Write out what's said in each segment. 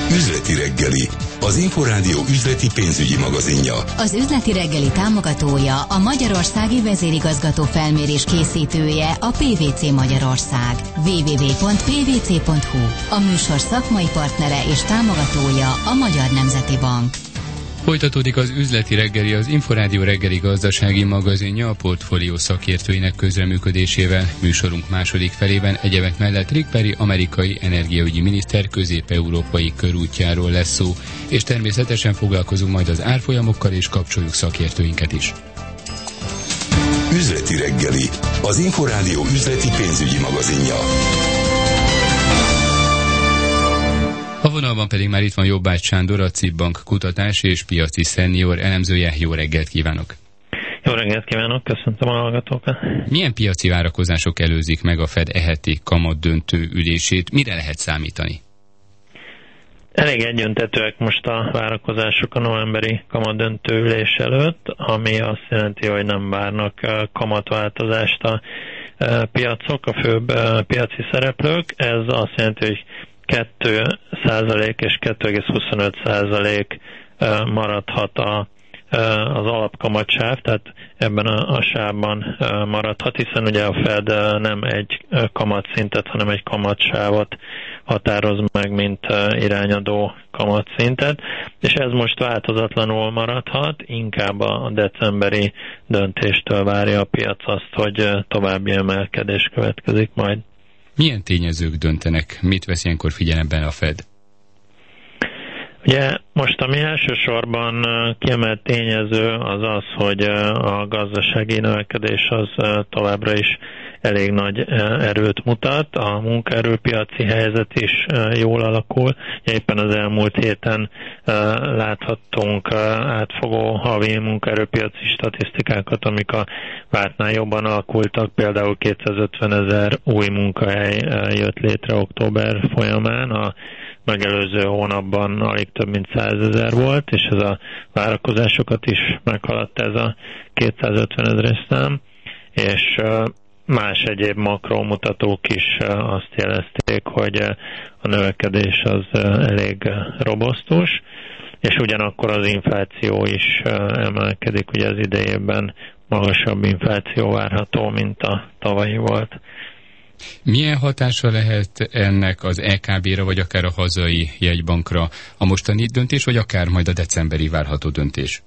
Üzleti reggeli, az Inforádió üzleti pénzügyi magazinja. Az Üzleti reggeli támogatója, a Magyarországi Vezérigazgató Felmérés készítője, a PwC Magyarország. www.pwc.hu. A műsor szakmai partnere és támogatója a Magyar Nemzeti Bank. Folytatódik az Üzleti reggeli, az Inforádió reggeli gazdasági magazinja a portfólió szakértőinek közreműködésével. Műsorunk második felében egyebek mellett Rick Perry amerikai energiaügyi miniszter közép-európai körútjáról lesz szó, és természetesen foglalkozunk majd az árfolyamokkal és kapcsoljuk szakértőinket is. Üzleti reggeli, az Inforádió üzleti pénzügyi magazinja. A vonalban pedig már itt van Jobbágy Sándor, a CIP Bank kutatás és piaci szenior elemzője. Jó reggelt kívánok! Jó reggelt kívánok, köszöntöm a hallgatókat! Milyen piaci várakozások előzik meg a Fed heti kamatdöntő ülését? Mire lehet számítani? Elég egyöntetőek most a várakozások a novemberi kamatdöntő ülés előtt, ami azt jelenti, hogy nem várnak kamatváltozást a piacok, a főbb piaci szereplők. Ez azt jelenti, hogy 2% és 2,25% maradhat az alapkamatsáv, tehát ebben a sávban maradhat, hiszen ugye a Fed nem egy kamatszintet, hanem egy kamatsávot határoz meg, mint irányadó kamatszintet, és ez most változatlanul maradhat, inkább a decemberi döntéstől várja a piac azt, hogy további emelkedés következik majd. Milyen tényezők döntenek? Mit vesz ilyenkor figyelemben a Fed? Ugye most ami elsősorban kiemelt tényező az az, hogy a gazdasági növekedés az továbbra is elég nagy erőt mutat, a munkaerőpiaci helyzet is jól alakul. Éppen az elmúlt héten láthattunk átfogó havi munkaerőpiaci statisztikákat, amik a vártnál jobban alakultak. Például 250 000 új munkahely jött létre október folyamán, a megelőző hónapban alig több mint 100 000 volt, és ez a várakozásokat is meghaladta ez a 250 000-es szám, és más egyéb makromutatók is azt jelezték, hogy a növekedés az elég robosztus, és ugyanakkor az infláció is emelkedik, ugye az idejében magasabb infláció várható, mint a tavalyi volt. Milyen hatása lehet ennek az EKB-ra, vagy akár a hazai jegybankra a mostani döntés, vagy akár majd a decemberi várható döntés?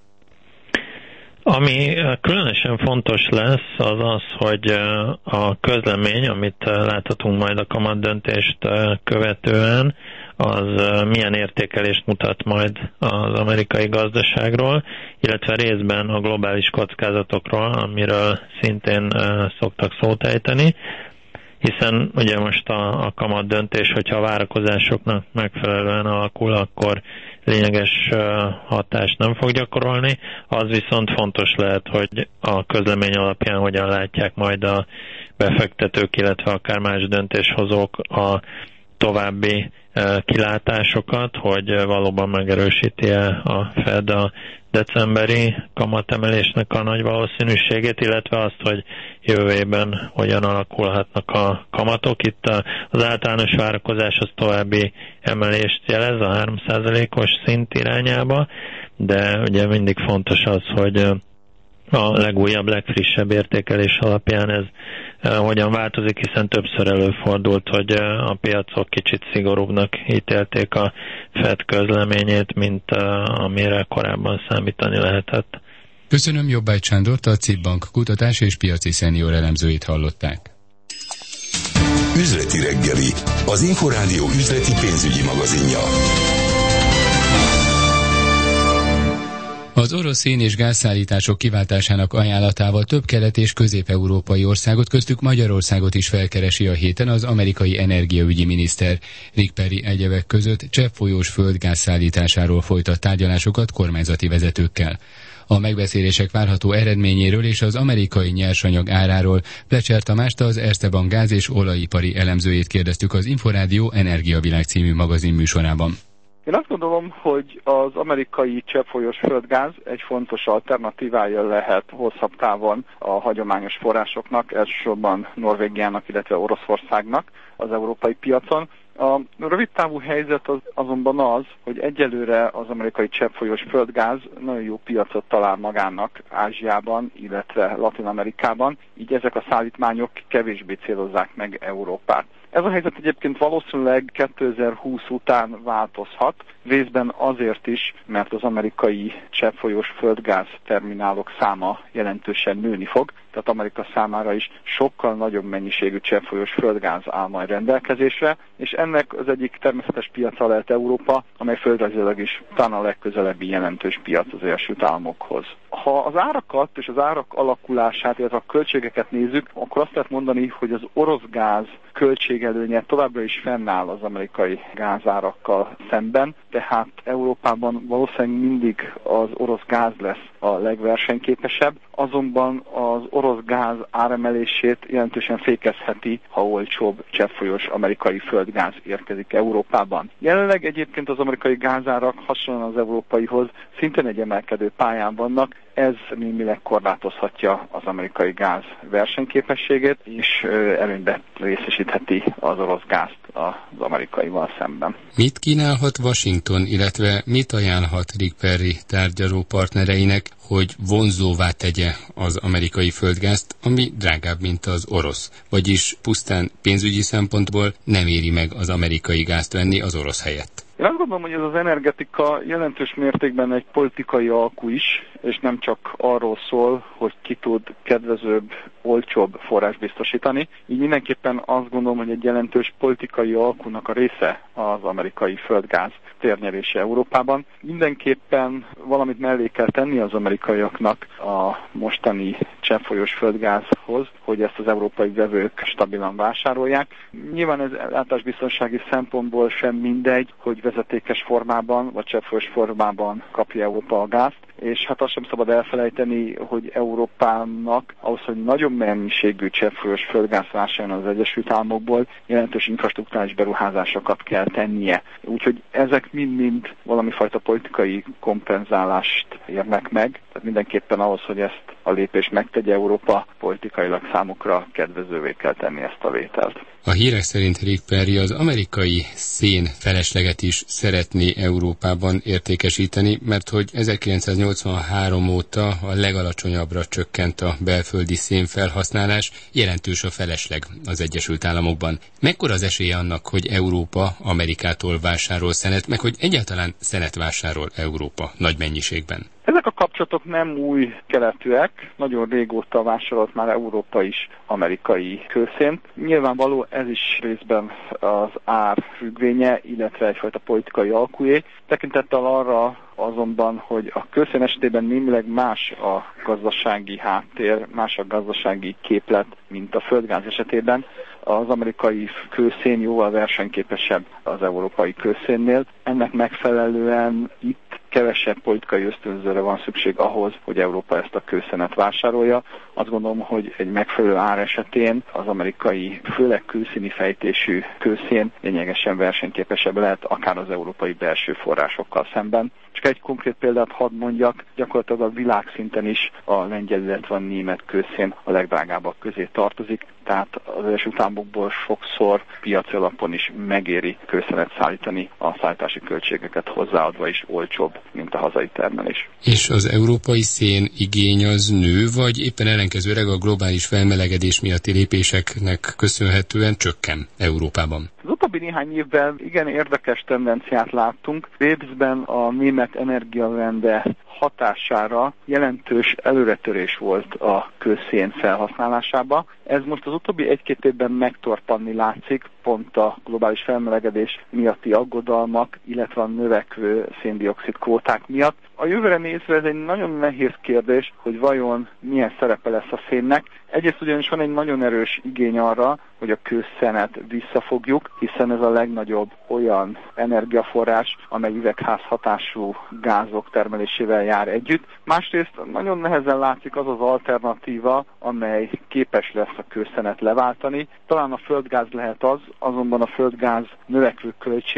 Ami különösen fontos lesz, az az, hogy a közlemény, amit láthatunk majd a kamatdöntést követően, az milyen értékelést mutat majd az amerikai gazdaságról, illetve részben a globális kockázatokról, amiről szintén szoktak szót ejteni, hiszen ugye most a kamatdöntés, hogyha a várakozásoknak megfelelően alakul, akkor lényeges hatást nem fog gyakorolni. Az viszont fontos lehet, hogy a közlemény alapján hogyan látják majd a befektetők, illetve akár más döntéshozók a további kilátásokat, hogy valóban megerősíti-e a Fed a decemberi kamatemelésnek a nagy valószínűségét, illetve azt, hogy jövő évben hogyan alakulhatnak a kamatok. Itt az általános várakozás az további emelést jelez a 3%-os szint irányába, de ugye mindig fontos az, hogy a legújabb, legfrissebb értékelés alapján ez hogyan változik, hiszen többször előfordult, hogy a piacok kicsit szigorúbbnak ítélték a Fed közleményét, mint amire korábban számítani lehetett. Köszönöm, Jobbágy Sándort, a CIP Bank kutatás és piaci szenior elemzőit hallották. Üzleti reggeli, az Inforádió üzleti pénzügyi magazinja. Az orosz szén- és gázszállítások kiváltásának ajánlatával több kelet- és közép-európai országot, köztük Magyarországot is felkeresi a héten az amerikai energiaügyi miniszter. Rick Perry egyebek között cseppfolyós földgáz szállításáról folytat tárgyalásokat kormányzati vezetőkkel. A megbeszélések várható eredményéről és az amerikai nyersanyag áráról Plecser Tamást, az Erste Bank gáz- és olajipari elemzőjét kérdeztük az Inforádió Energiavilág című magazin műsorában. Én azt gondolom, hogy az amerikai cseppfolyós földgáz egy fontos alternatívája lehet hosszabb távon a hagyományos forrásoknak, elsősorban Norvégiának, illetve Oroszországnak az európai piacon. A rövidtávú helyzet azonban az, hogy egyelőre az amerikai cseppfolyós földgáz nagyon jó piacot talál magának Ázsiában, illetve Latin-Amerikában, így ezek a szállítmányok kevésbé célozzák meg Európát. Ez a helyzet egyébként valószínűleg 2020 után változhat, részben azért is, mert az amerikai cseppfolyós földgáz terminálok száma jelentősen nőni fog, tehát Amerika számára is sokkal nagyobb mennyiségű cseppfolyós földgáz áll majd rendelkezésre, és ennek az egyik természetes piaca lehet Európa, amely földrajzilag is talán a legközelebbi jelentős piac az Egyesült Államokhoz. Ha az árakat és az árak alakulását, illetve a költségeket nézzük, akkor azt lehet mondani, hogy az orosz gáz költségelőnye továbbra is fennáll az amerikai gázárakkal szemben, tehát Európában valószínűleg mindig az orosz gáz lesz a legversenyképesebb, azonban az orosz gáz áremelését jelentősen fékezheti, ha olcsóbb cseppfolyós amerikai földgáz érkezik Európában. Jelenleg egyébként az amerikai gázárak hasonlóan az európaihoz szintén egy emelkedő pályán vannak, ez némileg korlátozhatja az amerikai gáz versenyképességét, és előnybe részesítheti az orosz gázt az amerikaival szemben. Mit kínálhat Washington, illetve mit ajánlhat Rick Perry tárgyaló partnereinek, hogy vonzóvá tegye az amerikai földgázt, ami drágább, mint az orosz? Vagyis pusztán pénzügyi szempontból nem éri meg az amerikai gázt venni az orosz helyett. Én azt gondolom, hogy ez az energetika jelentős mértékben egy politikai alkú is, és nem csak arról szól, hogy ki tud kedvezőbb, olcsóbb forrás biztosítani. Így mindenképpen azt gondolom, hogy egy jelentős politikai alkunak a része az amerikai földgáz térnyerése Európában. Mindenképpen valamit mellé kell tenni az amerikaiaknak a mostani cseppfolyós földgázhoz, hogy ezt az európai vevők stabilan vásárolják. Nyilván ez ellátásbiztonsági szempontból sem mindegy, hogy vezetékes formában vagy cseppfolyós formában kapja Európa a gázt, és hát azt sem szabad elfelejteni, hogy Európának ahhoz, hogy nagyobb mennyiségű cseppfolyós földgáz vásároljon az Egyesült Államokból, jelentős infrastrukturális beruházásokat kell tennie. Úgyhogy ezek mind-mind valami fajta politikai kompenzálást érnek meg, tehát mindenképpen ahhoz, hogy ezt a lépést megtegye Európa, politikailag számukra kedvezővé kell tenni ezt a vételt. A hírek szerint Rick Perry az amerikai szén felesleget is szeretné Európában értékesíteni, mert hogy 1983 óta a legalacsonyabbra csökkent a belföldi szénfelhasználás, jelentős a felesleg az Egyesült Államokban. Mekkora az esélye annak, hogy Európa Amerikától vásárol szenet, meg hogy egyáltalán szenet vásárol Európa nagy mennyiségben? Ezek a kapcsolatok nem új keletűek, nagyon régóta vásárolt már Európa is amerikai kőszént. Nyilvánvaló ez is részben az ár függvénye, illetve egyfajta politikai alkujé. Tekintettel arra azonban, hogy a kőszén esetében némileg más a gazdasági háttér, más a gazdasági képlet, mint a földgáz esetében, az amerikai kőszén jóval versenyképesebb az európai kőszénnél. Ennek megfelelően itt kevesebb politikai ösztönzőre van szükség ahhoz, hogy Európa ezt a kőszenet vásárolja. Azt gondolom, hogy egy megfelelő ár esetén az amerikai, főleg külszíni fejtésű kőszén lényegesen versenyképesebb lehet akár az európai belső forrásokkal szemben. Csak egy konkrét példát hadd mondjak, gyakorlatilag a világszinten is a lengyel, illetve a német kőszén a legdrágábbak közé tartozik, tehát az Egyesült Államokból sokszor piaci alapon is megéri kőszenet szállítani, a szállítási költségeket hozzáadva is olcsóbb, mint a hazai termelés. És az európai szén igény az nő, vagy éppen ellenkezőleg a globális felmelegedés miatti lépéseknek köszönhetően csökken Európában? Az utóbbi néhány évben igen érdekes tendenciát láttunk. Részben a német energiavende hatására jelentős előretörés volt a kőszén felhasználásába. Ez most az utóbbi egy-két évben megtorpanni látszik, pont a globális felmelegedés miatti aggodalmak, illetve a növekvő széndioxid kvóták miatt. A jövőre nézve ez egy nagyon nehéz kérdés, hogy vajon milyen szerepe lesz a szénnek. Egyrészt ugyanis van egy nagyon erős igény arra, hogy a kőszenet visszafogjuk, hiszen ez a legnagyobb olyan energiaforrás, amely üvegházhatású gázok termelésével jár együtt. Másrészt nagyon nehezen látszik az az alternatíva, amely képes lesz a kőszenet leváltani. Talán a földgáz lehet az, azonban a földgáz növekvő költsége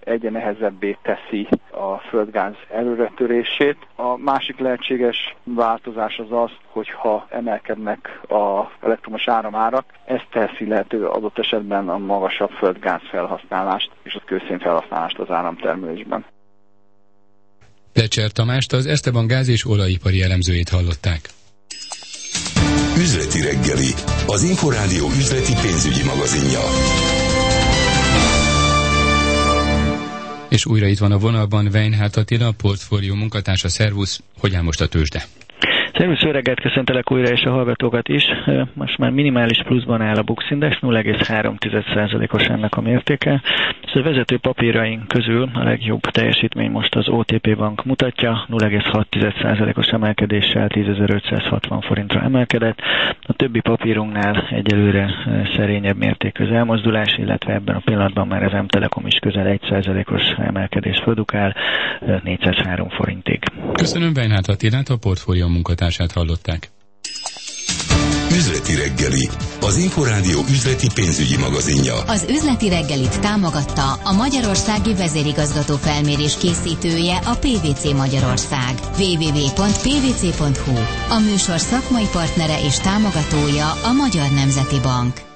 egyre nehezebbé teszi a földgáz előretörését. A másik lehetséges változás az az, hogyha emelkednek az elektromos áramárak, ez teszi lehető adott esetben a magasabb földgáz felhasználást és a kőszén felhasználást az áramtermelésben. Lecser Tamást, az Eszteban gáz- és olajipari elemzőjét hallották. Üzleti reggeli, az Inforádió üzleti pénzügyi magazinja. És újra itt van a vonalban Weinhardt Attila, a portfólió munkatársa. Szervusz, hogy áll most a tőzsde? Szervusz, jó reggelt, köszöntelek újra, és a hallgatókat is. Most már minimális pluszban áll a Bux Index, 0,3%-os ennek a mértéke. A vezető papíraink közül a legjobb teljesítmény most az OTP Bank mutatja, 0,6%-os emelkedéssel 10.560 forintra emelkedett. A többi papírunknál egyelőre szerényebb mértékű az elmozdulás, illetve ebben a pillanatban már az M-Telekom is közel 1%-os emelkedést produkál, 403 forintig. Köszönöm, Weinhardt Attilát, a portfólió munkatársát hallották. Üzleti reggeli, az Inforádió üzleti pénzügyi magazinja. Az üzleti reggelit támogatta a magyarországi vezérigazgató felmérés készítője, a PwC Magyarország. www.pwc.hu. A műsor szakmai partnere és támogatója a Magyar Nemzeti Bank.